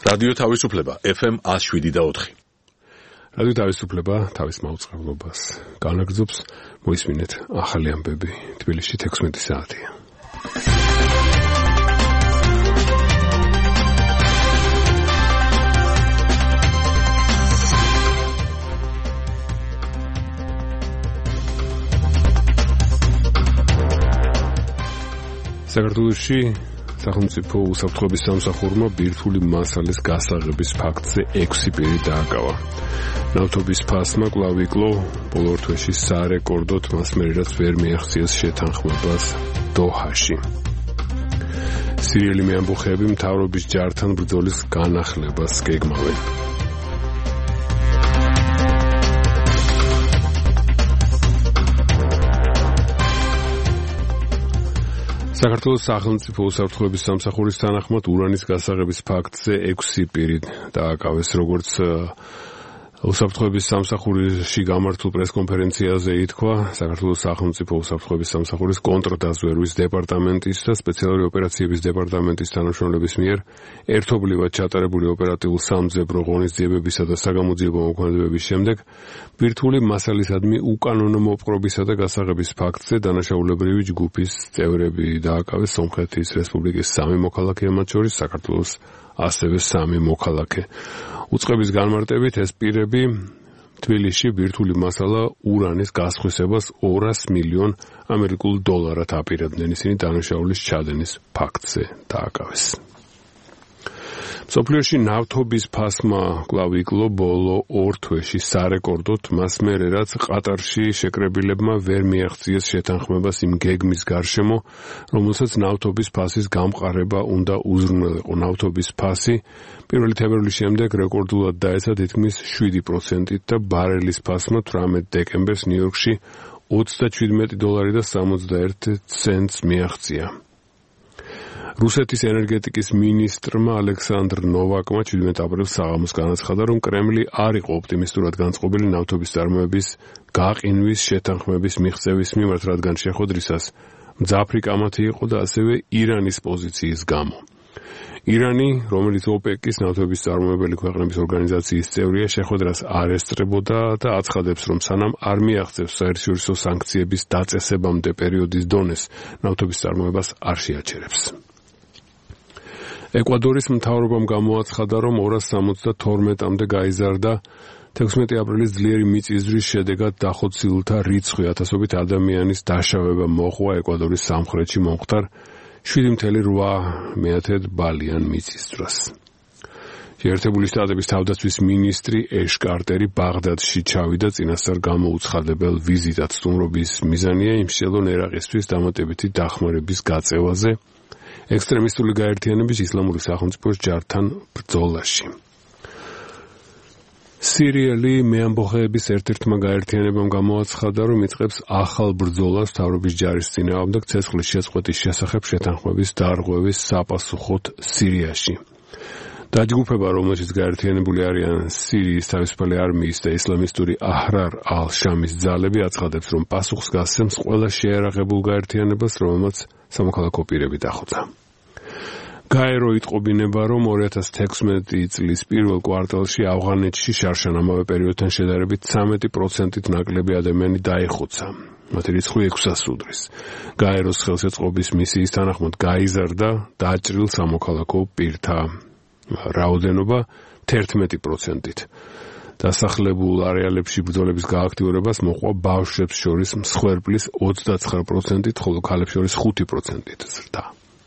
რადიო თავისუფლება FM 107.4. რადიო თავისუფლება თავის მაუწყებლობას განაგრძობს. მოისმინეთ ახალი ამბები. თბილისში 16 საათია. საქართველოში სახელმწიფო უსაფრთხოების სამსახურმა ბირთვული მასალის გასაღების ფაქტზე 6 პირი დააკავა. ნავთობის ფასმა კვლავ იკლო ბოლო ორ თვეში სარეკორდოდ მასმერი რაც ვერ მიაღწიეს შეთანხმებას დოჰაში. სირიელი მეამბოხეები მთავრობის ჯართან ბრძოლის განახლებას გეგმავენ. საქართველოს სახელმწიფო უსაფრთხოების სამსახურის თანახმად ურანის გასაღების ფაქტზე 6 პირი დააკავეს, როგორც უსაფრთხოების სამსახურში გამართულ პრესკონფერენციაზე ითქვა, საქართველოს სახელმწიფო უსაფრთხოების სამსახურის კონტრდაზვერვის დეპარტამენტის და სპეციალური ოპერაციების დეპარტამენტის თანამშრომლების მიერ ერთობლივად ჩატარებული ოპერატიულ სამძებრო ღონისძიებებისა და საგამოძიებო მოქმედებების შემდეგ ბირთვული მასალისადმი უკანონო მოპყრობისა და გასაღების ფაქტზე დანაშაულებრივი ჯგუფის წევრები დააკავეს სომხეთის რესპუბლიკის 3 მოქალაქე, მათ შორის საქართველოს ასევე 3 მოქალაქე. უწყების განმარტებით ეს პირები თბილისში ბირთვული მასალა ურანის გასხვისებას 200 მილიონ ამერიკულ დოლარად აპირებდნენ. ისინი დანაშაულის ჩადენის ფაქტზე დააკავეს. მსოფლიოში ნავთობის ფასმა კვლავ იკლო ბოლო ორ თვეში სარეკორდოდ მასმერე რაც ყატარში შეკრებილებმა ვერ მიაღწიეს შეთანხმებას იმ გეგმის გარშემო, რომელსაც ნავთობის ფასის გამყარება უნდა უზრუნველყო. ნავთობის ფასი 1 თებერვლის შემდეგ რეკორდულად დაეცა თითქმის 7%-ით და ბარელის ფასმა 18 დეკემბერს ნიუ-იორკში $37.71 მიაღწია. რუსეთის ენერგეტიკის მინისტრმა ალექსანდრ ნოვაკმა 17 აპრილს საღამოს განაცხადა, რომ კრემლი არ იყო ოპტიმისტურად განწყობილი ნავთობის წარმოების გაყინვის შეთანხმების მიღწევის მიმართ, რადგან შეხვედრისას მძაფრი კამათი იყო და ასევე ირანის პოზიციის გამო. ირანი, რომელიც ოპეკის ნავთობის წარმოებელი ქვეყნების ორგანიზაციის წევრია, შეხვედრას არ ესწრებოდა და აცხადებს, რომ სანამ არ მიაღწევს საერთაშორისო სანქციების დაწესებამდე პერიოდის დონეს, ნავთობის წარმოებას არ შეაჩერებს. ეკვადორის მთავრობამ გამოაცხადა, რომ 272-მდე გაიზარდა 16 აპრილის ძლიერი მიწისძვრის შედეგად დახოცილთა რიცხვი, ათასობით ადამიანის დაშავება მოჰყვა ეკვადორის სამხრეთში მომხდარ 7.8 ბალიან მიწისძვრას. შეერთებული შტატების თავდაცვის მინისტრი ეშ კარტერი ბაღდადში ჩავიდა წინასწარ გამოუცხადებელ ვიზიტად. სტუმრობის მიზანია იმ შემდგომ ერაყისთვის დამატებითი დახმარების გაწევაზე ექსტრემისტული გაერთიანების ისლამური სახელმწიფოს ჯართან ბრძოლაში. სირიელი მეამბოხეების ერთ-ერთმა გაერთიანებამ გამოაცხადა, რომ იწყებს ახალ ბრძოლას მთავრობის ჯარის წინააღმდეგ ცეცხლის შეწყვეტის შესახებ შეთანხმების დარღვევის საპასუხოდ სირიაში. დაჯგუფება, რომელშიც გაერთიანებული არიან სირიის თავისუფალი არმიის და ისლამისტური აჰრარ ალ-შამის ძალები, აცხადებს, რომ პასუხს გასცემს ყველა შეიარაღებულ გაერთიანებას, რომელმაც სამოქალაქო პირები დახოცა. გაერო იტყობინება, რომ 2016 წლის პირველ კვარტალში ავღანეთში შარშან ამავე პერიოდთან შედარებით 13%-ით ნაკლები ადამიანი დაიხოცა. მათი რიცხვი 600-ს უდრის. გაეროს ხელშეწყობის მისიის თანახმად გაიზარდა დაჭრილ სამოქალაქო პირთა რაოდენობა 11%-ით. დასახლებულ არეალებში ბრძოლების გააქტიურებას მოჰყვა ბავშვებს შორის მსხვერპლის 29%-ით, ხოლო ქალებს შორის 5%-ით ზრდა.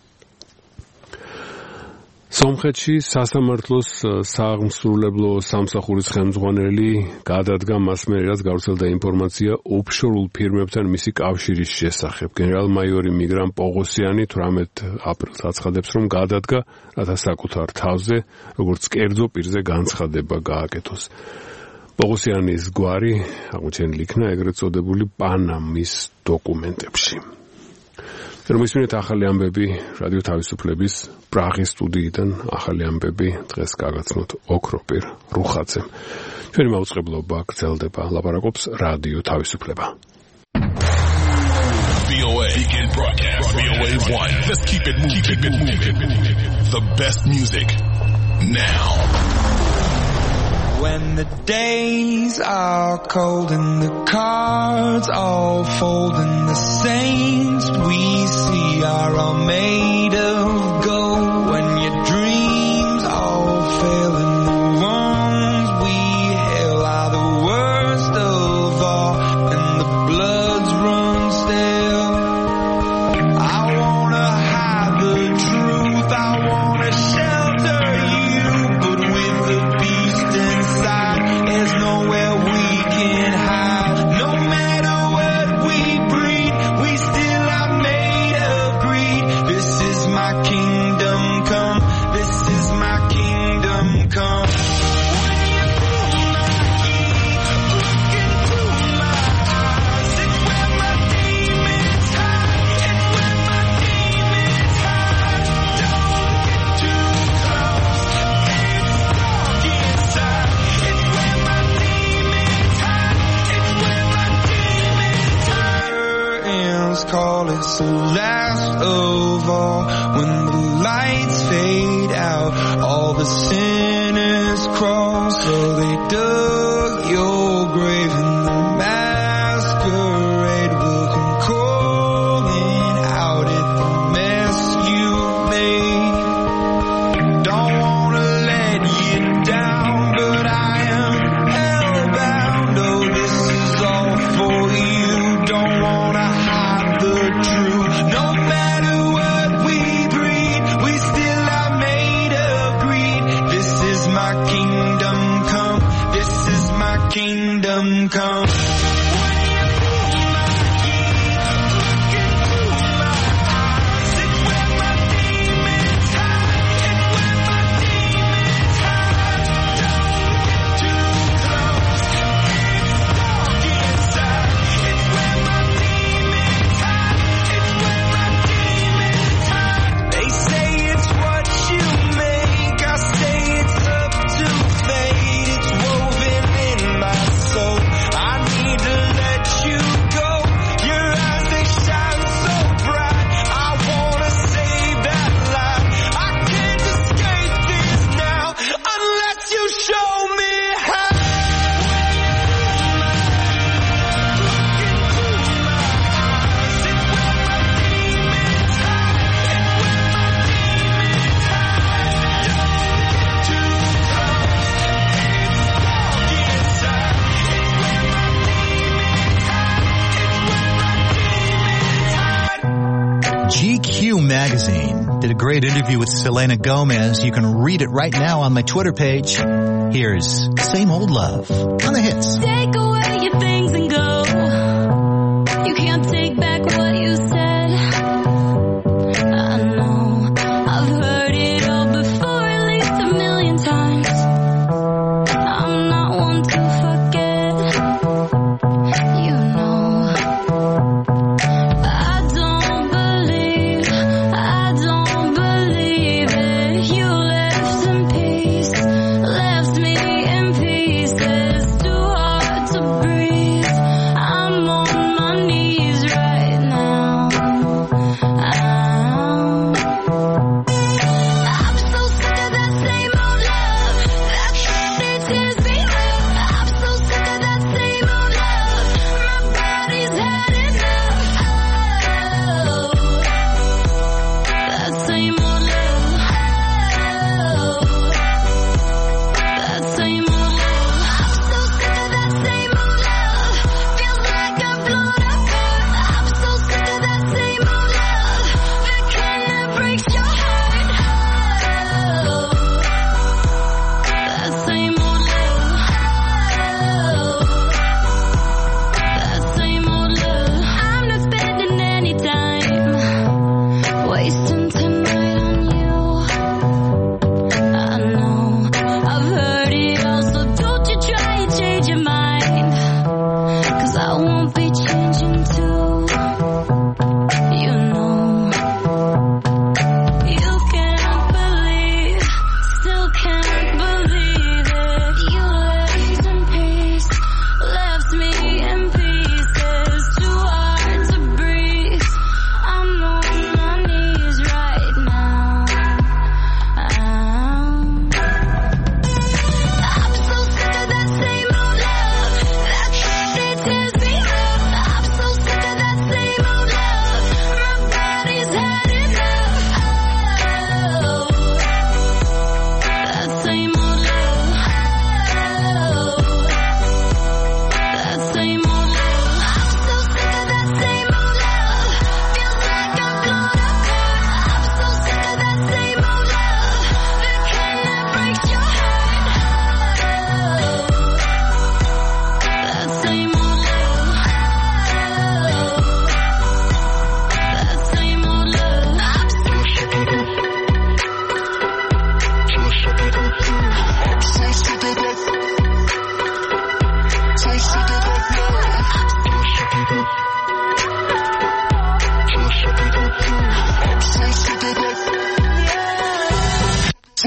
სომხეთში სასამართლოს სააღმსრულებლო სამსახურის ხელმძღვანელი გადადგა მასმერი, რაც გავრცელდა ინფორმაცია ოფშორულ ფირმებთან მისი კავშირის შესახებ. გენერალ-მაიორი მიგრან პოღოსიანი 18 აპრილს აცხადებს, რომ გადადგა, რათა საკუთარ თავზე, როგორც კერძო პირზე განცხადება გააკეთოს. პოღოსიანის გვარი აღმოჩენილი იქნა ეგრეთ წოდებული პანამის დოკუმენტებში. რომ ისმინეთ ახალი ამბები რადიო თავისუფლების პრაღის სტუდიიდან ახალი ამბები დღეს გაგაცნოთ ოქროპირ რუხაძემ. ჩვენი მაუწყებლობა გრძელდება, ლაპარაკობს რადიო თავისუფლება. VOA Weekend Broadcast. VOA 1. Let's keep it moving. The best music now. When the days are cold and the cards all fold and the saints we see are all made of gold, when your dreams all fail and the ones we hail are the worst of all and the bloods run stale. I wanna hide the truth, I wanna shelter you, but with the beast inside, there's nowhere we can hide. No matter what we breed, we still are made of greed. This is my kingdom come, this is my kingdom come. When you pull my key, look into my eyes, it's where my demons hide, it's where my demons hide. Don't get too close, it's dark inside, it's where my demons hide, it's where my demons hide. Curtains call, it's the last of all. When the lights fade out, all the sinners crawl. So they dug your grave and the masquerade will come calling out at the mess you made. Don't wanna let you down, but I am hellbound. Oh, this is all for you. Don't wanna hide the truth. No matter what we breed, we still are made of greed. This is my kingdom come, this is my kingdom come. When you pull my key, look into my eyes, it's where my demons hide, it's where my demons hide. Don't get too close, it's dark inside, it's where my demons hide, it's where my demons hide. They say it's what you make, I say it's up to fate. It's woven in my soul, I need to let you go. Your eyes, they shine so bright, I wanna save that light. I can't escape this now, unless you show me how. When you pull my key, look into my eyes, it's where my demons hide, it's where my demons hide. Don't get too close, it's dark inside, it's where my demons hide, it's where my demons hide. GQ Magazine did a great interview with Selena Gomez. You can read it right now on my Twitter page. Here's Same Old Love on the hits. Take away your things and go. You can't take back what you said. I know I've heard it all before, at least 1,000,000 times. I'm not one to forget. You know I don't believe it. You left in peace, left me in pieces, too hard to breathe.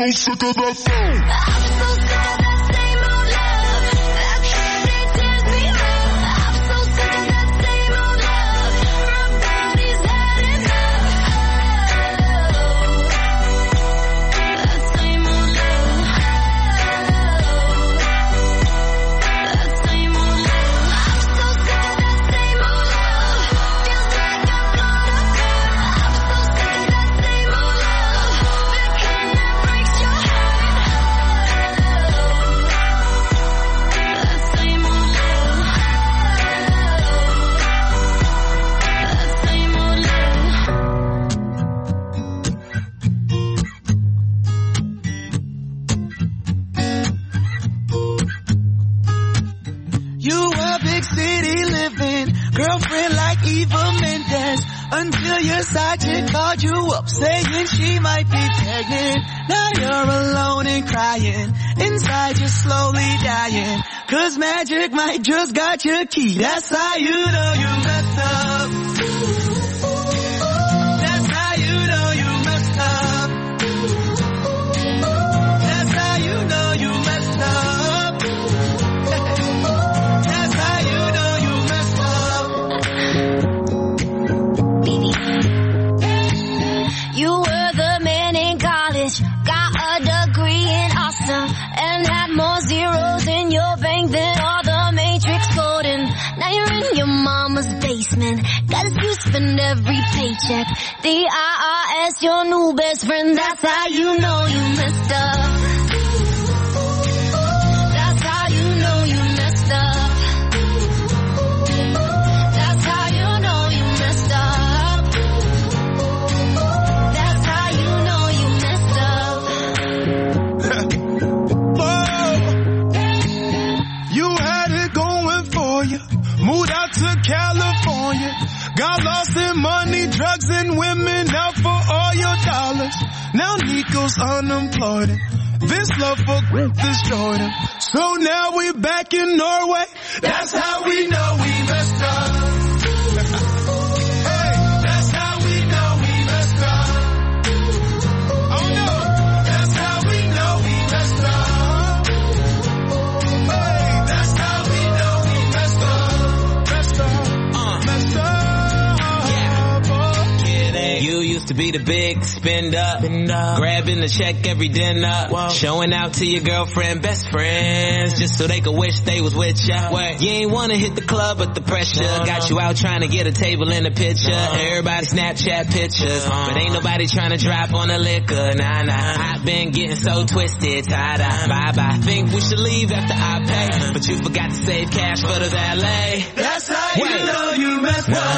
so sick of that phone. I'm so sick of that same old love. That candy tears me up. I'm so sick of that same old love. My body's had enough. That same old love. That same old love. I'm so sick of that same old love. Feels like I'm gonna burn. I'm so sick of that same old love. The kind that breaks your heart. That same old love. That same old love. You were big city living, girlfriend like Eva Mendes, until your side chick called you up saying she might be pregnant. Now you're alone and crying, inside you're slowly dying, 'cause magic might just got your key. That's how you know you messed up. That's how you know you messed up. That's how you know you messed up. That's how you know you messed up. You were the man in college, got a degree in awesome, and had more zeros in your bank than all the Matrix coding. Now you're in your mama's basement, got you spend every paycheck. The IRS, your new best friend, that's how you know you messed up. That's how you know you messed up. That's how you know you messed up. That's how you know you messed up. Whoa. You had it going for you. Moved out to California. Got lost in money, drugs, and women out for all your dollars. Now Nico's unemployed. This love for destroyed him. So now we back in Norway. That's how we know we messed up. Hey, that's how we know we messed up. Oh no, that's how we know we messed up. Hey, that's how we know we messed up. Messed up, messed up. You used to be the big spender, grabbing the check every dinner, showing out to your girlfriend, best friends, just so they could wish they was with ya. You ain't wanna hit the club, but the pressure got you out trying to get a table in the picture. Everybody Snapchat pictures, but ain't nobody trying to drop on the liquor. Nah, nah, I've been getting so twisted, tied up. Bye-bye. Think we should leave after I pay, but you forgot to save cash for the valet. That's how you know you messed up.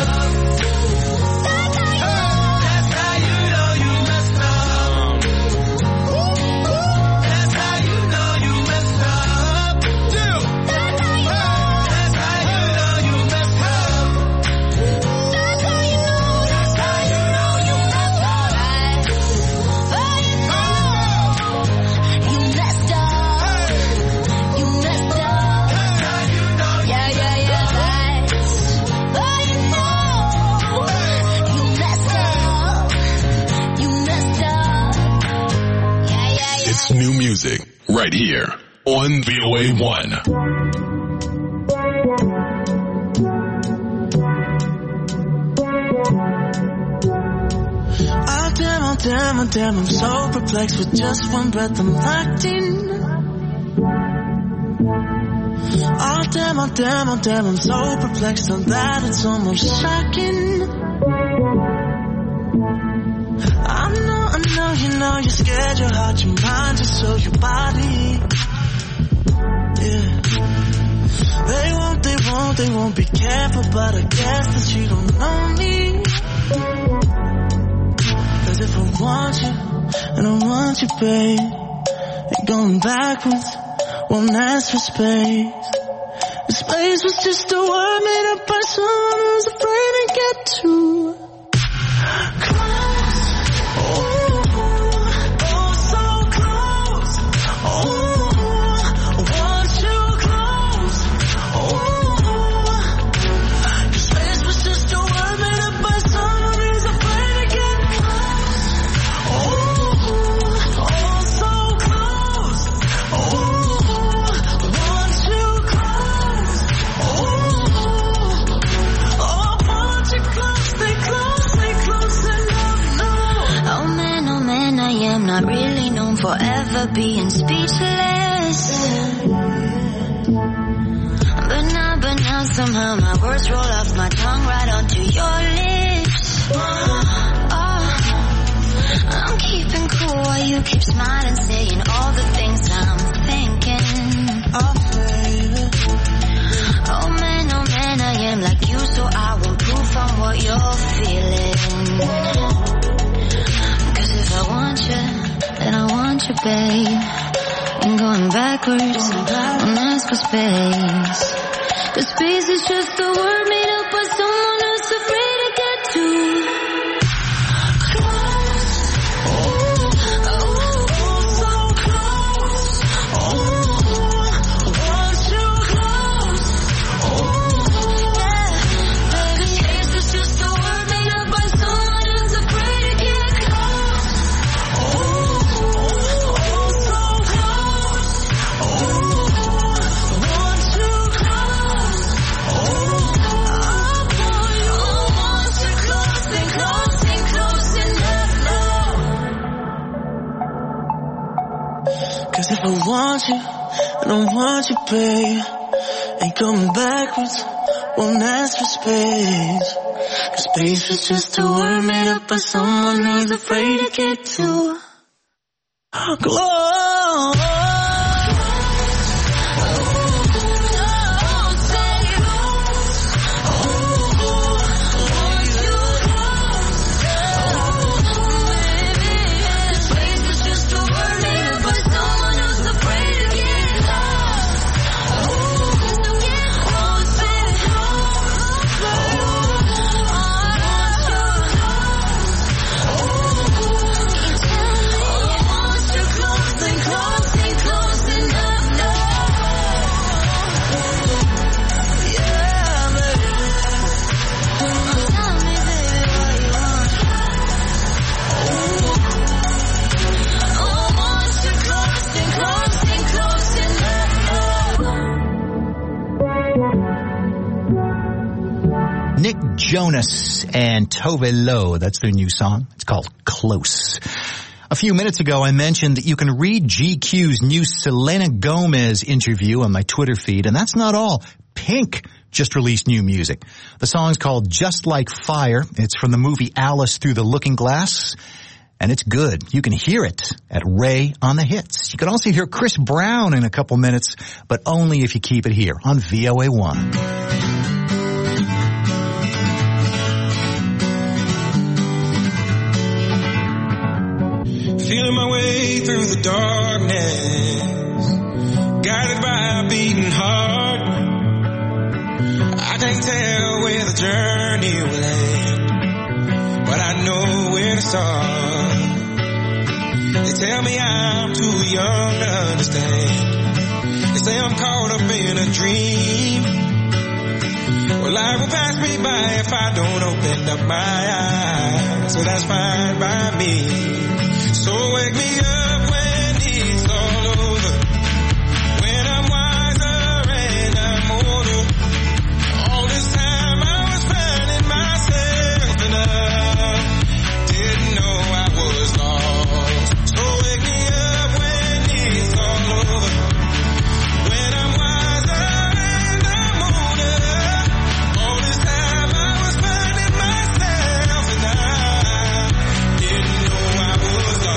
New music right here on VOA1. Oh damn, I'm so perplexed. With just one breath I'm locked in. Oh damn, I'm so perplexed on that it's almost shocking. I know, you know you're scared, your heart, your mind, just so your body. Yeah. They won't be careful, but I guess that you don't know me. 'Cause if I want you, and I want you, babe, ain't going backwards, won't ask for space. The space was just a word made up by someone who's afraid to get too close. So forever being speechless. But now somehow my words roll off my tongue right onto your lips. I'm keeping cool while you keep smiling, saying all the things I'm thinking. Oh man, I am like you, so I won't prove I'm what you're feeling. Cause if I want you, then I want you, babe. And going backwards, don't ask for space. Cause space is just a word made up by someone who's afraid to get too close. Oh, so close. Oh, want you close. Yeah. Cause space is just a word made up by someone who's afraid to get close. So close. Want you close. Cause if I want you, I don't want you, babe. Ain't coming backwards, won't ask for space. Cause space is just a word made up by someone who's afraid to get too close. Nick Jonas and Tove Lo. That's their new song. It's called Close. A few minutes ago, I mentioned that you can read GQ's new Selena Gomez interview on my Twitter feed, and that's not all. Pink just released new music. The song's called Just Like Fire. It's from the movie Alice Through the Looking Glass, and it's good. You can hear it at Ray on the Hits. You can also hear Chris Brown in a couple minutes, but only if you keep it here on VOA1. Feeling my way through the darkness, guided by a beating heart. I can't tell where the journey will end, but I know where to start. They tell me I'm too young to understand. They say I'm caught up in a dream. Well, life will pass me by if I don't open up my eyes, so that's fine by me. So wake me up when it's all over, when I'm wiser and I'm older. All this time I was finding myself and I didn't know I was lost. So wake me up when it's all over, when I'm wiser and I'm older. All this time I was finding myself and I didn't know I was lost.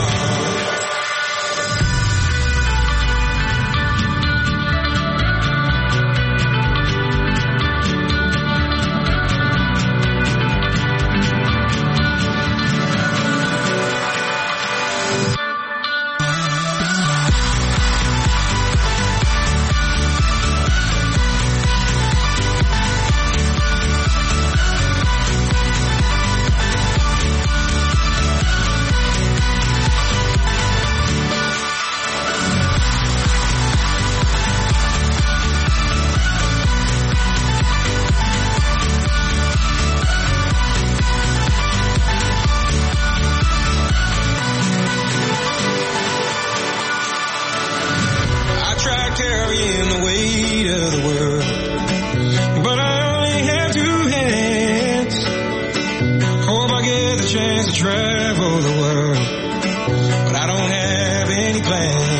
Carrying the weight of the world, but I only have two hands. Hope I get the chance to travel the world, but I don't have any plans.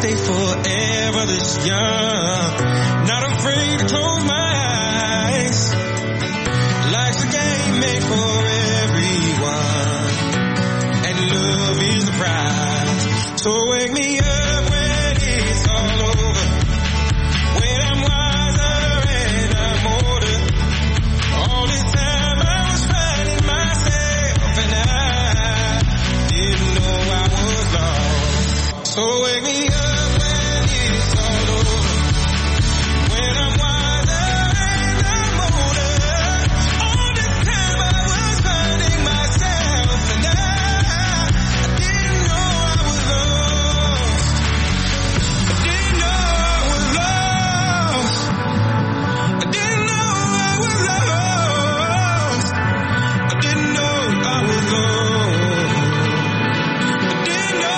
stay forever this young. Not afraid to close my eyes. Life's a game made for everyone, and love is the prize. So wake me up when it's all over, when I'm wiser and I'm older. All this time I was finding myself, and I didn't know I was lost. So wake me up when it's all over, when I'm wiser and I'm older. All this time I was finding myself, and I didn't know I was lost. I didn't know I was lost. I didn't know I was lost. I didn't know I was lost. I didn't know.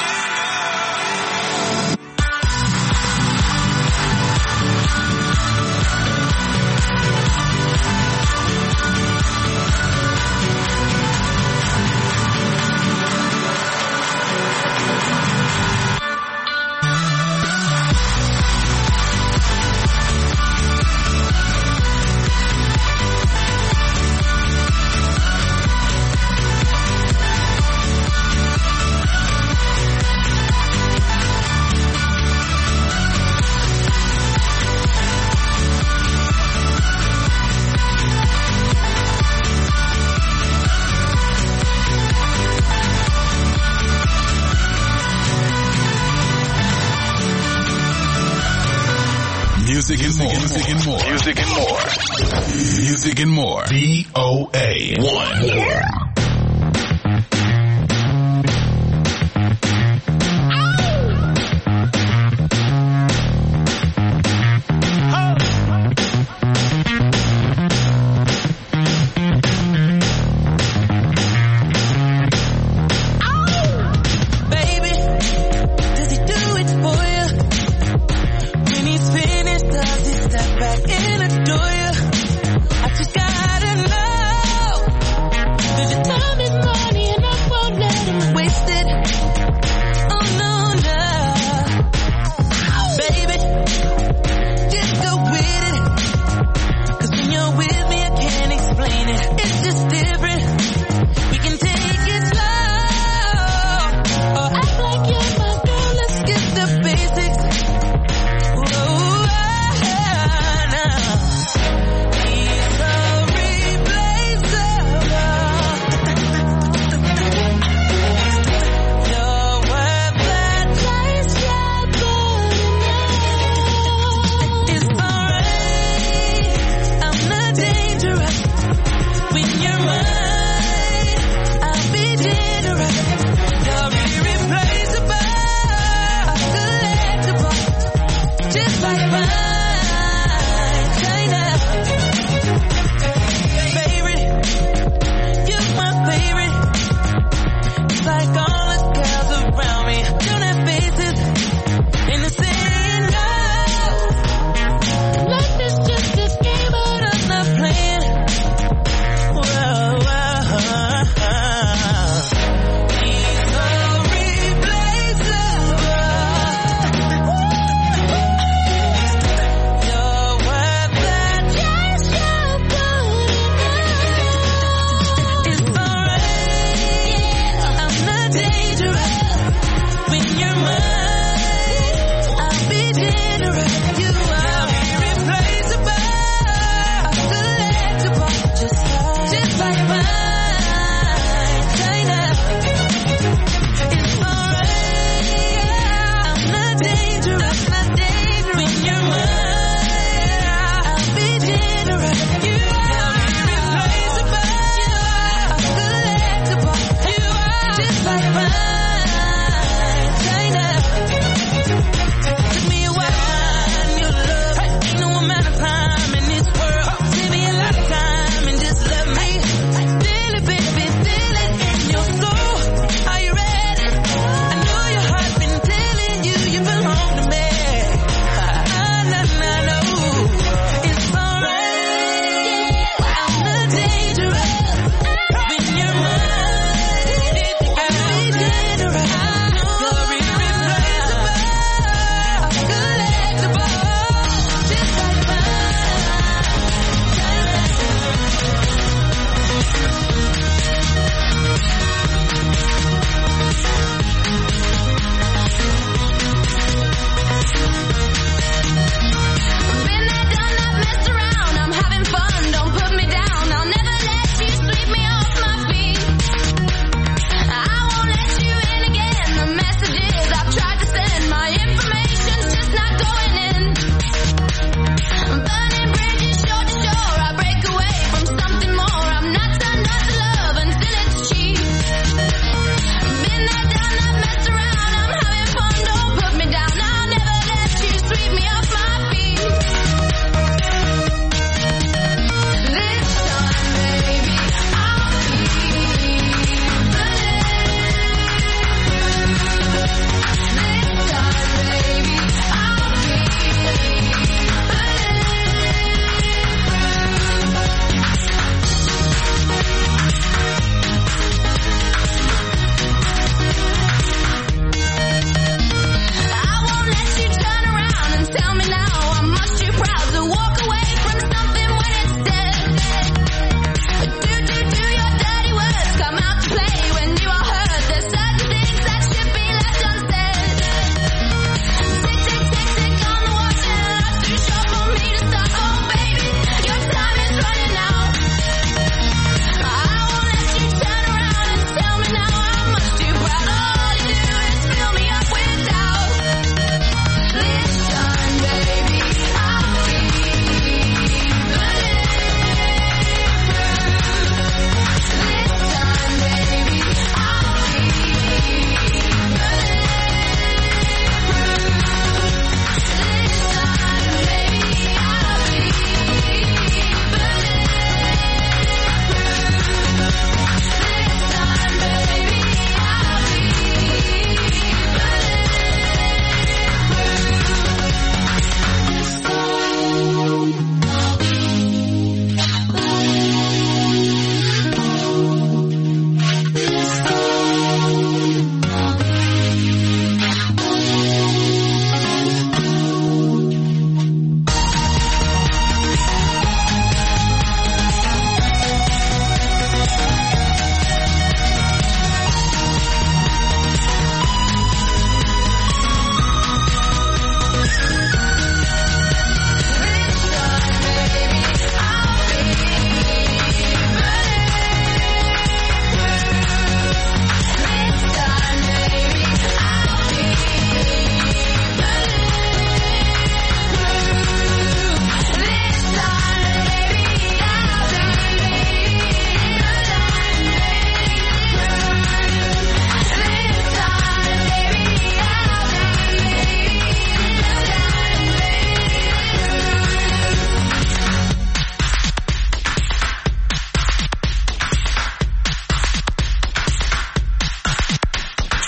Music and more. Music and more. Music and more. Music and more. VOA1. Baby, does he do it for you? When he's finished, does he step back and adore you? I just gotta know, does he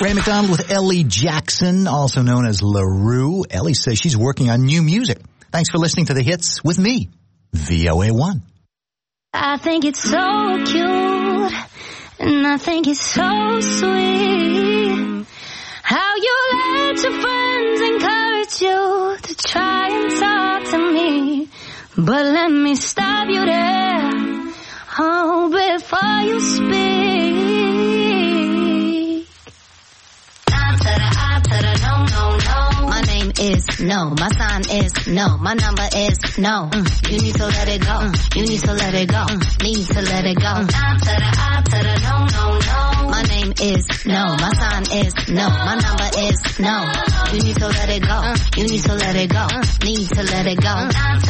Ray McDonald with Ellie Jackson, also known as LaRue. Ellie says she's working on new music. Thanks for listening to The Hits with me, VOA1. I think it's so cute, and I think it's so sweet, how you let your friends encourage you to try and talk to me. But let me stop you there, oh, before you speak. No. My name is no. My sign is no. My number is no. You need to let it go. You need to let it go. Need to let it go. No. My name is no. My sign is no. My number is no. You need to let it go. You need to let it go. Need to let it go.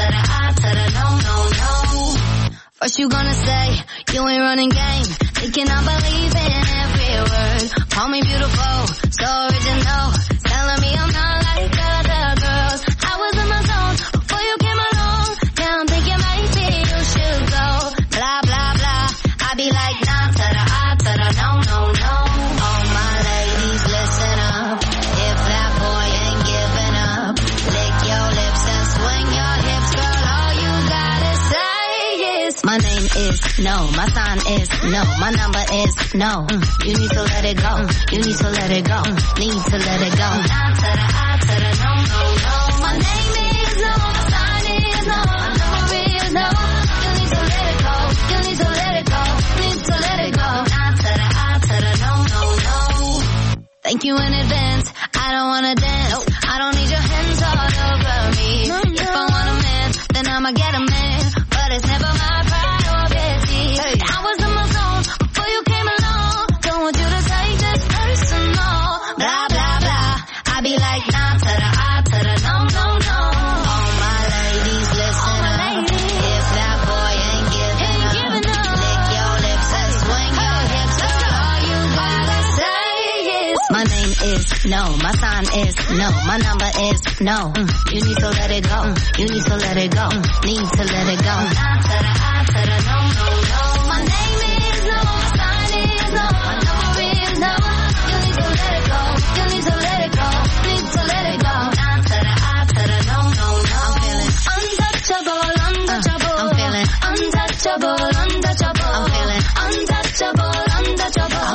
No. First you gonna say you ain't running game, thinking I believe in every word. Call me beautiful, so original, telling me I'm not like other girls. I was in my zone before you came along. Now I'm thinking maybe you should go. Blah blah blah. I be like nah to the I to the no. All my ladies listen up. If that boy ain't giving up, lick your lips and swing your hips, girl. All you gotta say is my name is no. My sign is no. My number is no. You need to let it go. You need to let it go. Need to let it go. Nah to the I to the no. My name is no. My sign is no. My number is no. You need to let it go. You need to let it go. Need to let it go. Nah to the I to the no. Thank you in advance. I don't wanna dance. I don't need your hands all over me. If I want a man, then I'ma get a man. But it's never my priority. I was in my zone before you came along. Don't want you to take this personal. Blah blah blah. I be like nah to the I to the no. All my ladies listen up. If that boy ain't giving up, lick your lips and swing your hips. All you gotta say is my name is no. My sign is no. My number is no. You need to let it go. You need to let it go. Need to let it go. Nah to the I to the no. My name is no. My sign is no. My number is no. You need to let it go. You need to let it go. Need to let it go. Nah to the I to the no. I'm feeling untouchable. I'm feeling untouchable. I'm feeling untouchable. I'm feeling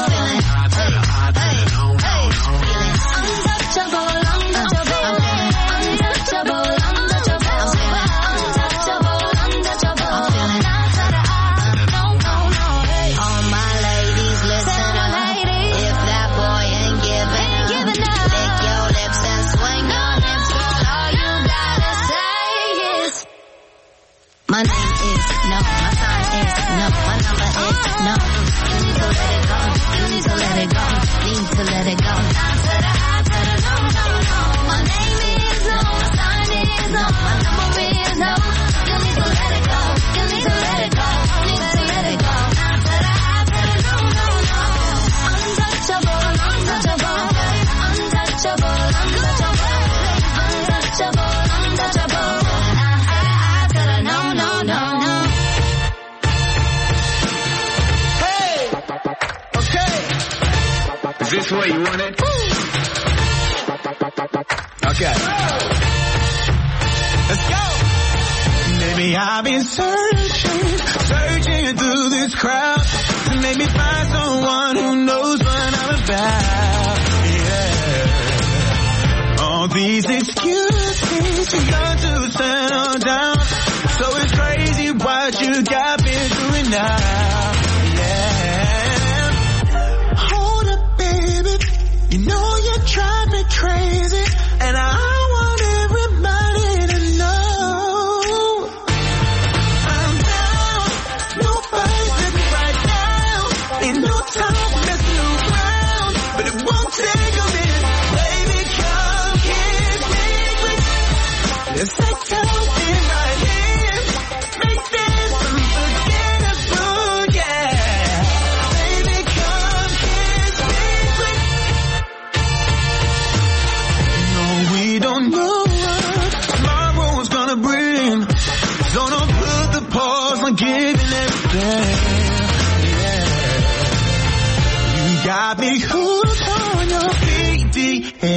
my name is no, my sign is no, my number is no. You need to let it go, you need to let it go, need to let it go. Nah to the I to the no. My name is no, my sign is no, my number is no. You need to let it go, you need to let it go, need to let it go. Nah to the I to the no. Untouchable, untouchable, untouchable, untouchable, untouchable. Is this what you wanted? Okay. Let's go! Maybe I've been searching through this crowd to make me find someone who knows what I'm about. Yeah. All these excuses you got to settle down. So it's crazy what you got me doing now. You know you drive me crazy, and I want everybody to know I'm down. Nobody's living right now. Ain't no time for messing around, but it won't take a minute. Baby, come kiss me quick. Let's take something right here. Make this unforgettable, yeah. Baby, come kiss me quick. We don't know what tomorrow's gonna bring, so don't put the pause on giving everything. Yeah. You got me hooked on your baby.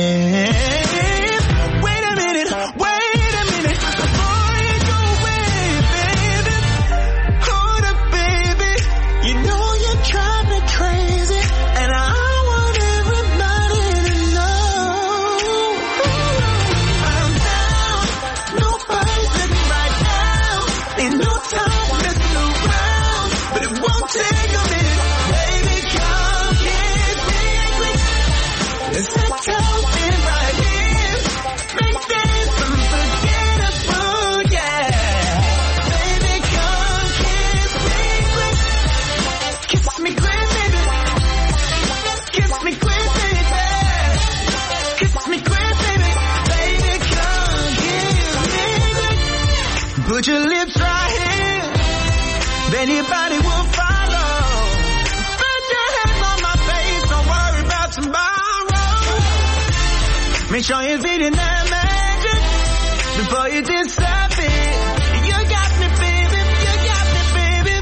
Wait a minute, before you go away, baby. Hold up, baby. You know you drive me crazy, and I want everybody to know. I'm down, nobody's looking right now. Ain't no time messing around, but it won't take a minute. Baby, come get me. It's that counting right here. Make things unforgettable, yeah. Baby, come kiss me quick. Kiss me quick, baby. Kiss me quick, baby. Kiss me quick, baby. Baby, come kiss me quick. Put your lips right here. Anybody will follow. Put your hands on my face. Don't worry about tomorrow. Make sure you're feeling that magic before you disturb it. You got me, baby. You got me, baby.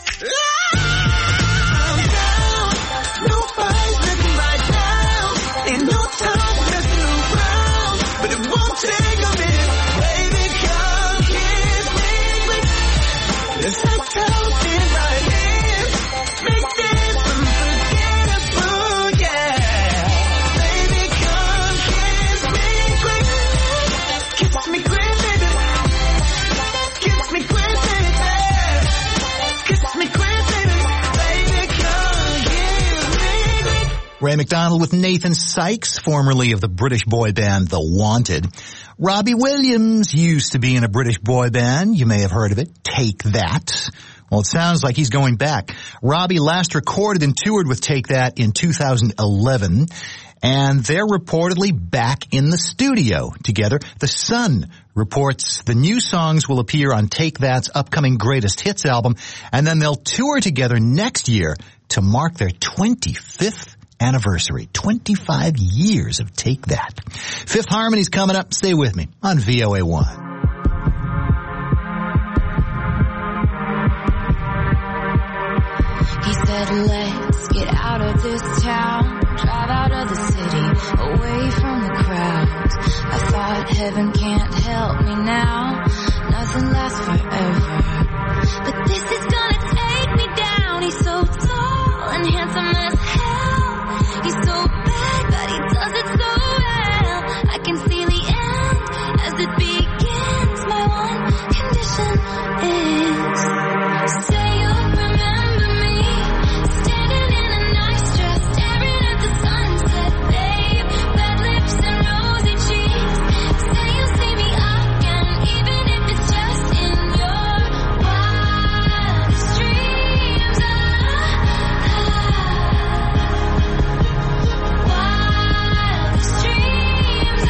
I'm down. Nobody's looking right now. Ain't no time messing around, but it won't take a minute. Baby, come kiss me quick. It's that counting right here. Make things unforgettable, yeah. Baby, come kiss me quick. Kiss me quick, baby. Kiss me quick, baby. Kiss me quick, baby. Baby, come kiss me quick. Ray McDonald with Nathan Sykes, formerly of the British boy band The Wanted. Robbie Williams used to be in a British boy band. You may have heard of it. Take That. Well, it sounds like he's going back. Robbie last recorded and toured with Take That in 2011, and they're reportedly back in the studio together. The Sun reports the new songs will appear on Take That's upcoming Greatest Hits album, and then they'll tour together next year to mark their 25th anniversary. 25 years of Take That. Fifth Harmony's coming up. Stay with me on VOA1. He said, let's get out of this town, drive out of the city, away from the crowds. I thought heaven can't help me now, nothing lasts forever. But this is gonna take me down. He's so tall and handsome as hell. He's so bad, but he does it so well. I can see the end as it begins. My one condition is, say you'll remember me, standing in a nice dress, staring at the sunset, babe. Red lips and rosy cheeks. Say you'll see me again, even if it's just in your wildest dreams. Wildest dreams.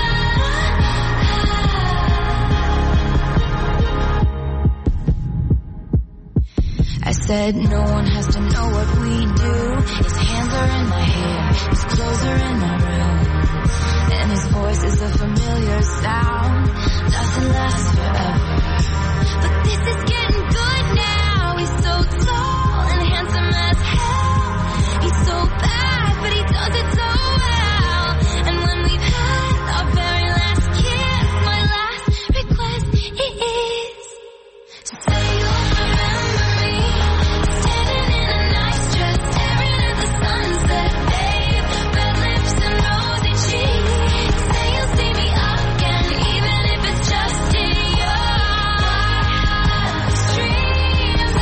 I said no one has to know what we do. His hands are in my hair, his clothes are in my room, and his voice is a familiar sound. Nothing lasts forever, but this is getting good now. He's so tall and handsome as hell. He's so bad, but he does it so well. And when we've had our very last kiss, my last request is to say you'll remember me, standing in a nice dress, staring at the sunset, babe. Red lips and rosy cheeks. Say you'll see me again, even if it's just in your wildest dreams.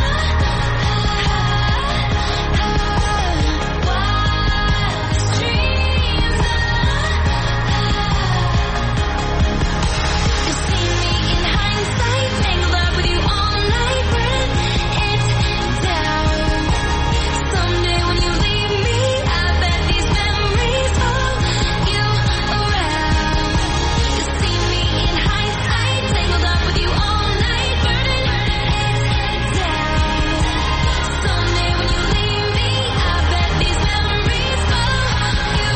Wildest dreams. You see me in hindsight, tangled up with you all night, burn it down. Someday when you leave me, I bet these memories follow you around. You see me in hindsight, tangled up with you all night, burning it down. Someday when you leave me, I bet these memories follow you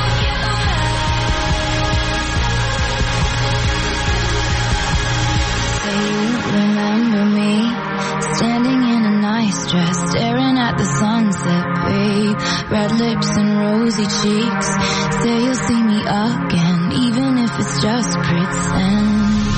around. Say you remember me, standing in a nice dress, staring at the sunset, babe. Red lips and rosy cheeks. Say you'll see me again, even if it's just pretend.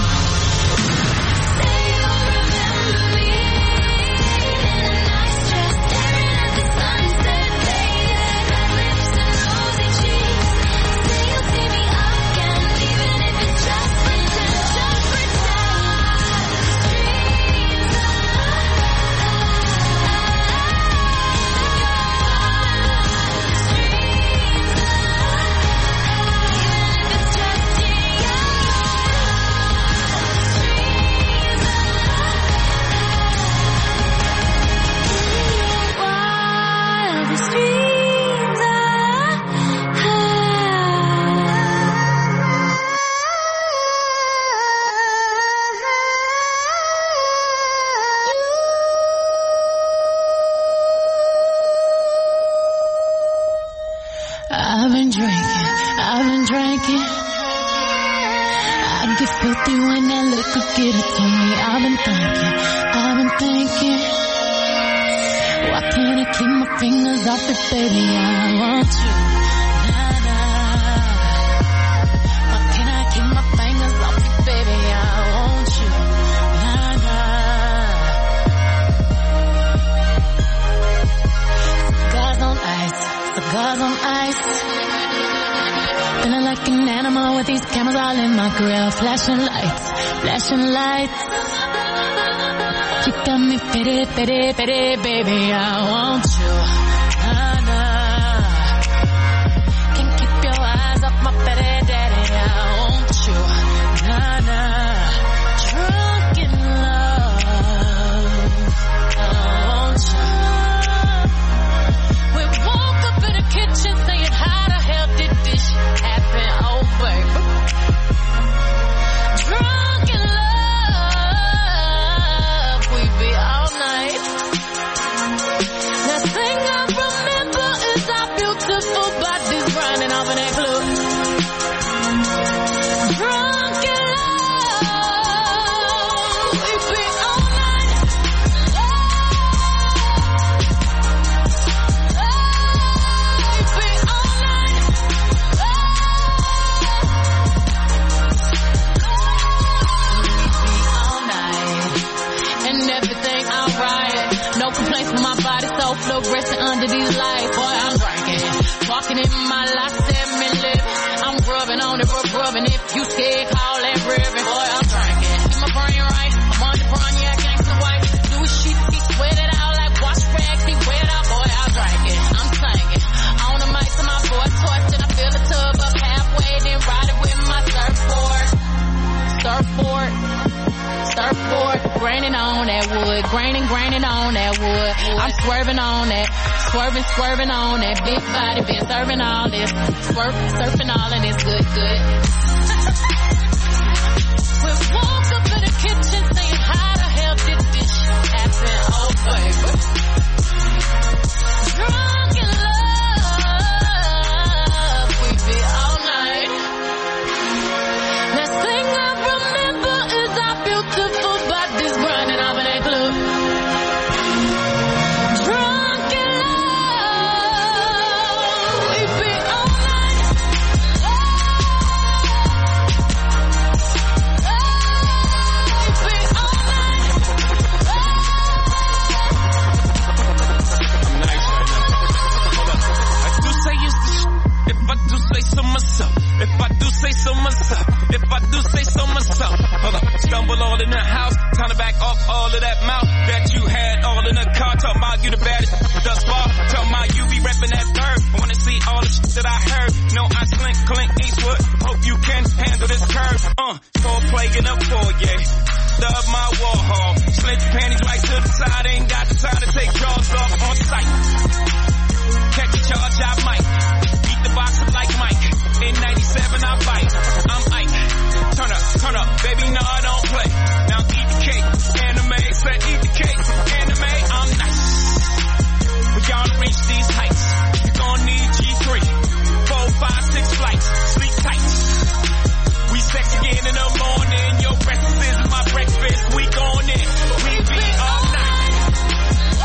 I've been drinking. I get filthy when that liquor get it to me. I've been thinking. Why can't I keep my fingers off it, baby? I want you. Why can't I keep my fingers off it, baby? I want you. Cigars on ice. Feeling like an animal with these cameras all in my grill. Flashing lights. You got me pity, baby. I want you. Can't keep your eyes off my pity, daddy. I want you. Drunk in love. I want you. We woke up in the kitchen saying, how the hell did this shit happen? Oh, baby. Drunk in love. We be all night. The thing I remember is our beautiful bodies running off in that club. Drunk in love. We be all night. Fluorescent under these lights, boy, I'm drinking. Walking in my life, 7-Eleven. I'm rubbing on it, rubbing. If you scared, call that ribbon. Boy, I'm drinking. Keep my brain right. I'm on the front, yeah, gangsta white. Do a shit, he sweat it out like wash rags. He wet it out, boy, I'm drinking. I'm singing. On the mic to my boy, tossed and I fill the tub up halfway, then ride it with my surfboard. Graining on that wood, graining on that wood. I'm swerving on that, swerving on that big body, been serving all this, surfing all of this good. We woke up in the kitchen saying, how the hell did this shit happen? Oh, baby. Drunk in love, we be all night. Last thing I remember is our beautiful bodies running off in that club. Drunk in love, we be all night. We be all night. I'm nice right now. Hold up. I do say it's the if I do say so myself. If I do say so myself. If I do say so myself. Hold up. Stumble all in the house. Time to back off all of that mouth that you had all in the car. Talking about you the baddest thus far. Talking about you be repping that third. I wanna see all the shit that I heard. No, I Clint Eastwood. Hope you can handle this curve. Full play in a foyer. Love my Warhol. Slint your panties right to the side. Ain't got the time to take jaws off on sight. Catch a charge, I might. Beat the boxer like Mike. In 97, I bite. I'm Ike. Turn up, baby, no, I don't play. Now eat the cake. Anime, said eat the cake. Anime, I'm nice. We gonna reach these heights. You gon' need G3. 4, 5, 6 flights. Sleep tight. We sex again in the morning. Your breakfast is my breakfast. We going in. We be all night.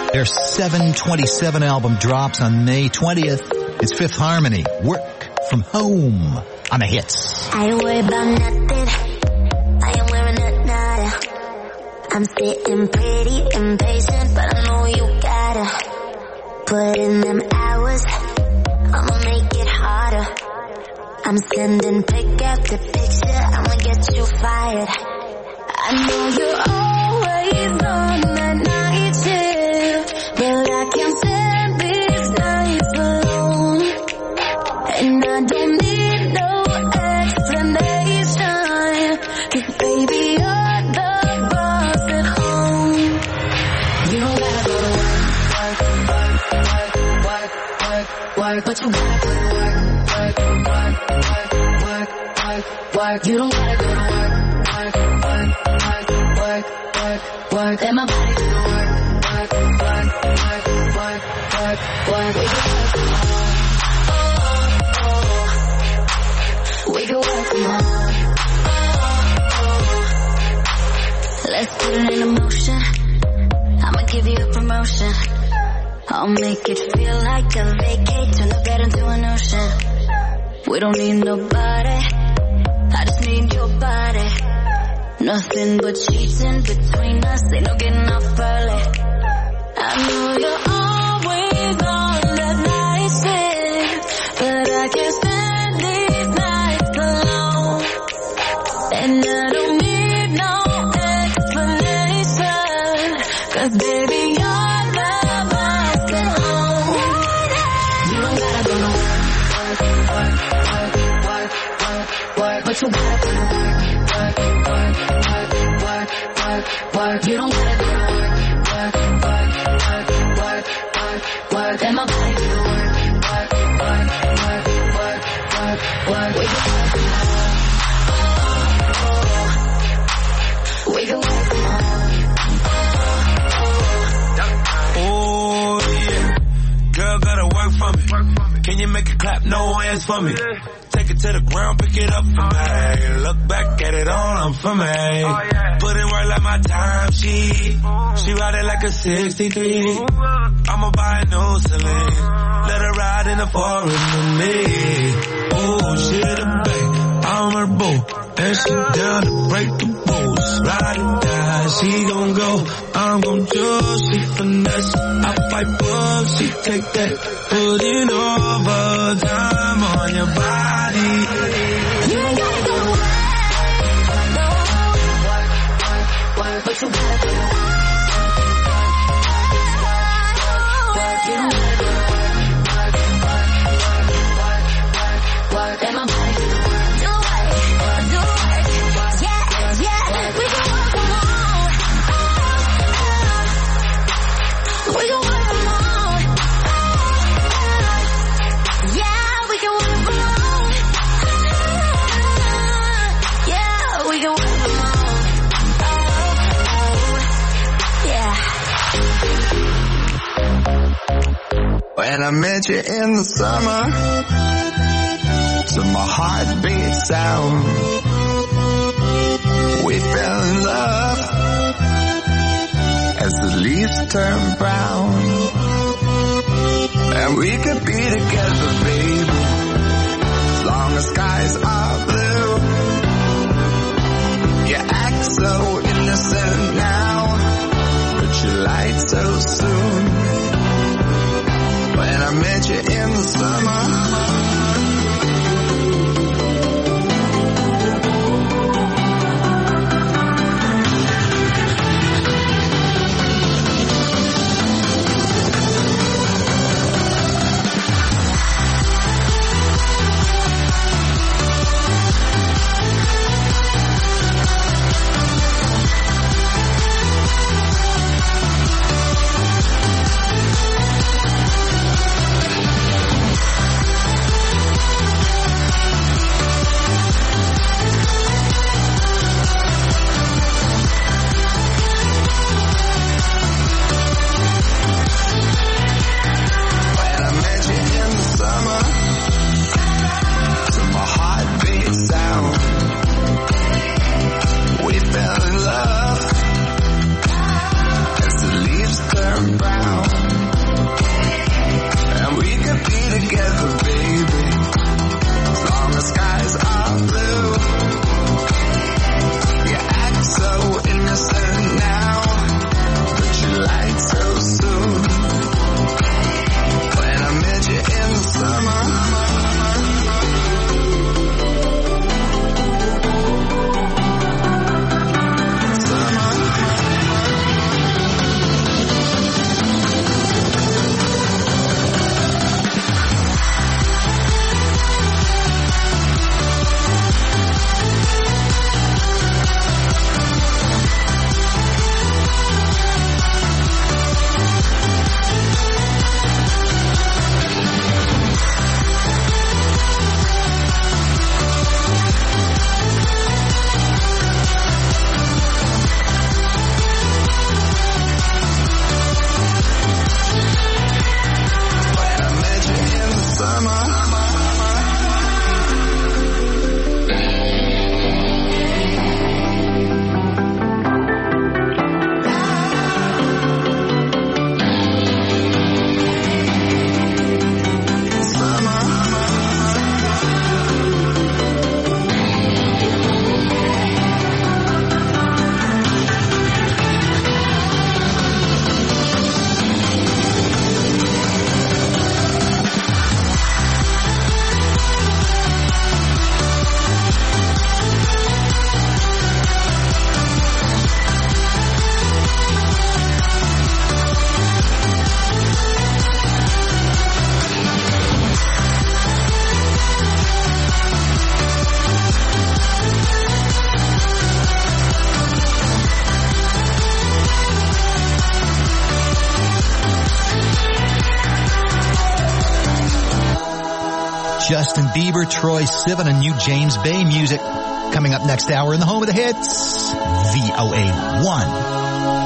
Their 7/27 album drops on May 20th. It's Fifth Harmony, Work From Home on the hits. I ain't worried about nothing. I ain't wearing a nada. I'm sitting pretty impatient, but I know you gotta put in them hours. I'ma make it harder. I'm sending pic after picture. I'ma get you fired. I know you're always on that night shift, but I can't stand these nights alone. And I don't need no explanation, 'cause baby you're the boss at home. You don't gotta go to work, but you gotta go to work. You don't gotta go to work. Let my body do the work. We can work from home. Let's put it in motion. I'ma give you a promotion. I'll make it feel like a vacate, turn the bed into an ocean. We don't need nobody, I just need your body. Nothing but cheating between us, ain't no getting off early. I know you're always on that night shift, but I can't stand these nights alone. And I don't need no explanation, 'cause baby you're the boss at home. You don't gotta go to work, but you gotta go to work. You don't gotta go to work. Let my body do the work. We can work from home. Oh yeah, girl gotta work for me. Can you make it clap? No hands for me. Take it to the ground, pick it up for me. Look back at it all, I'm for me. Put in work like my time sheet. She ride it like a 63. I'ma buy a new Celine. Let her ride in the forest with me. Oh, she the babe, I'm her boo. And she down to break the rules. Ride or die, she gon' go. I'm gon' choose, she finesse. I fight bugs, she take that. Putting overtime on your body. You ain't gotta go to work, but you gotta go to work. You don't gotta go to work. Let my body do the work. Yeah, we can work from home. We can work from home. Yeah, we can work from home. Yeah, we can work from home. Yeah. When I met you in the summer, to my heartbeat sound, we fell in love as the leaves turn brown. And we could be together, baby, as long as skies are blue. You act so innocent now, but you lied so soon. When I met you in the summer, Justin Bieber, Troye Sivan, and new James Bay music. Coming up next hour in the home of the hits, VOA1.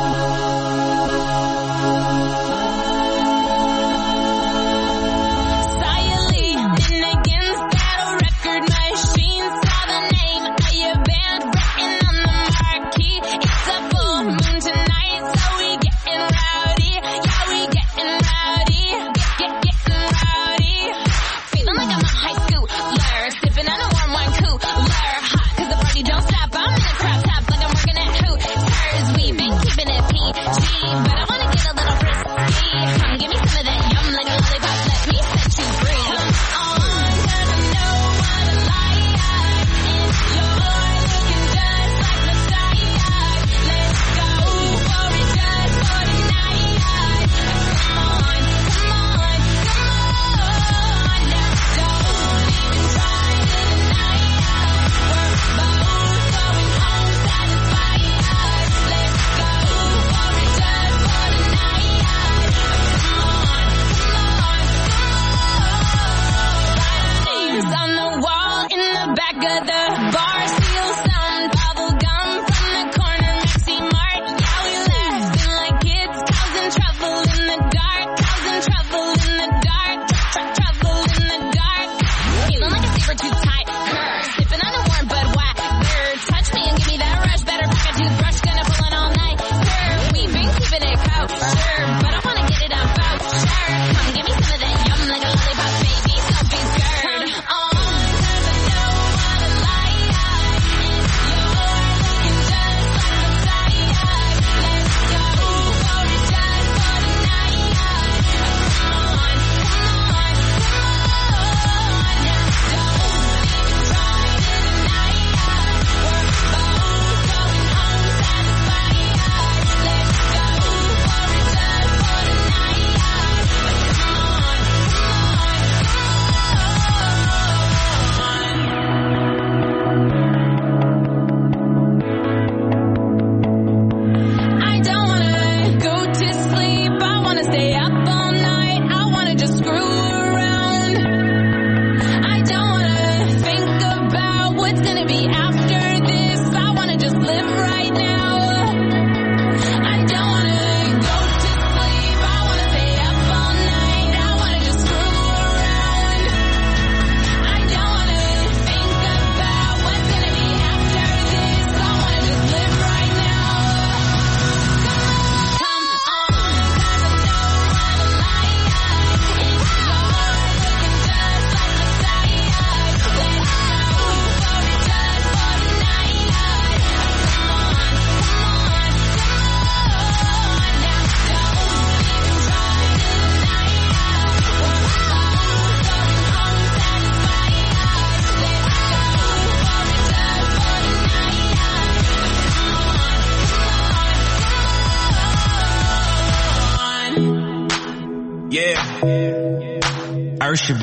Ursha,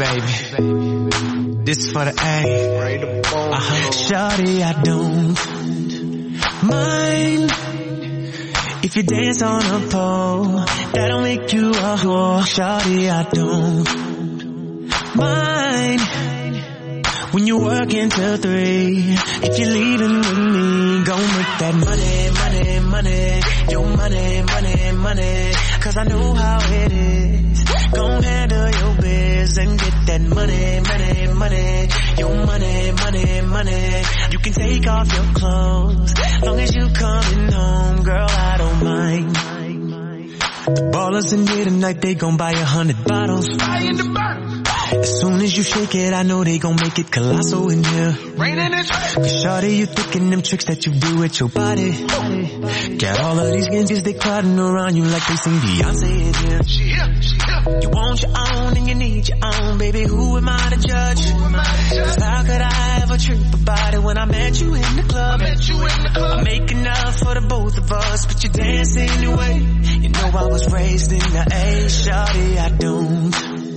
baby. This is for the A. Shawty, I don't mind if you dance on a pole. That'll make you a whore. Shawty, I don't mind when you work until 3. If you're leaving with me, go make that money, money, money. Your money, money, money. 'Cause I know how it is. Gon' handle your biz and get that money, money, money. Your money, money, money. You can take off your clothes, long as you coming home, girl, I don't mind. The ballers in here tonight, they gon' buy 100 bottles. As soon as you shake it, I know they gon' make it colossal in here. Cause shawty, you thinking them tricks that you do with your body. Got all of these gangsters, they crowding around you like they sing Beyonce in here. You want your own and you need your own, baby, who am I to judge? Cause how could I ever trip about it when I met you in the club? I make enough for the both of us, but you dance anyway. You know I was raised in the A, shawty, I don't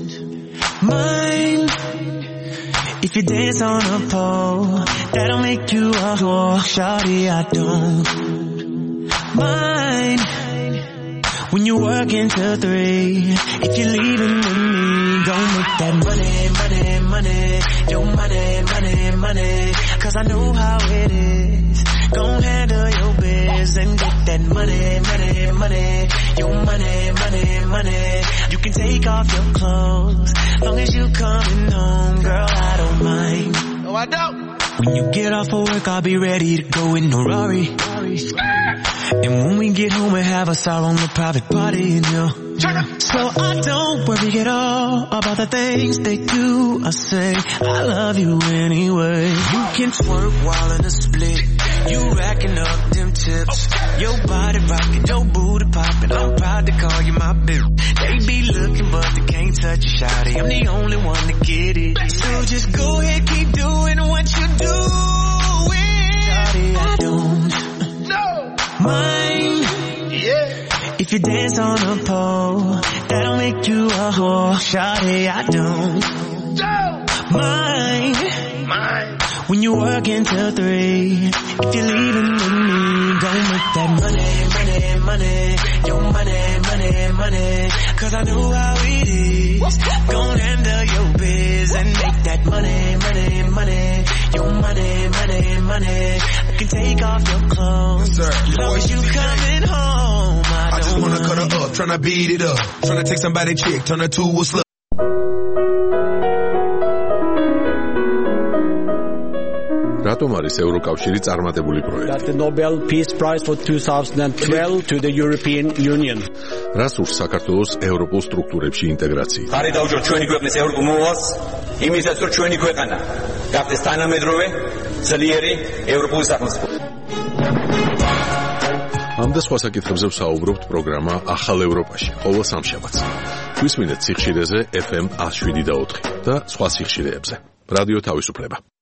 mind if you dance on a pole. That'll make you a whore. Shawty, I don't mind When you're working till 3, if you're leaving with me, go make that money, money, money. Your money, money, money. Cause I know how it is. Gon' handle your biz and get that money, money, money. Your money, money, money. You can take off your clothes, long as you coming home, girl, I don't mind. No, I don't. When you get off of work, I'll be ready to go in a Rari. And when we get home, we'll have us our own private party, you know. So I don't worry at all about the things they do. I say, I love you anyway. You can twerk while in a split. You racking up them tips. Your body rocking, your booty popping. I'm proud to call you my bitch. They be looking, but they can't touch you, shawty. I'm the only one to get it. So just go ahead, keep doing what you do. Shawty, I don't mind. If you dance on a pole, that'll make you a whore. Shawty, I don't mind. When you're working till 3, if you're leaving with me, go make that money, money, money. Your money, money, money. Cause I know how it is. Gon' handle your biz and make that money, money, money. Your money, money, money. I can take off your clothes, as long as you coming home. I just wanna cut her up, tryna beat it up. Tryna take somebody chick, turn her to a slut. რატომ არის ევროკავშირი წარმატებული პროექტი? The Nobel Peace Prize for 2012 to the European Union. რას ურს საქართველოს ევროპულ სტრუქტურებში ინტეგრაცია? ხარი დაუჭირ ჩვენი ქვეყნის ევროპულ მოვალს, იმისაც რომ ჩვენი ქვეყანა გახდეს თანამედროვე, ძლიერი ევროპული სახელმწიფო. ამ და სხვა საკითხებზე ვსაუბრობთ პროგრამა ახალ ევროპაში, ყოველ სამშაბათს. გვისმინეთ სიხშირეზე FM 107.4 და სხვა სიხშირეებზე. რადიო თავისუფლება.